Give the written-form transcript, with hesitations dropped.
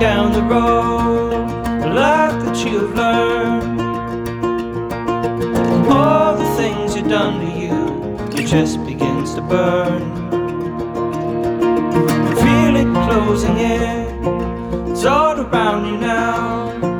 down the road, a life that you have learned. All the things you've done to you, your chest begins to burn. Feel it closing in, it's all around you now.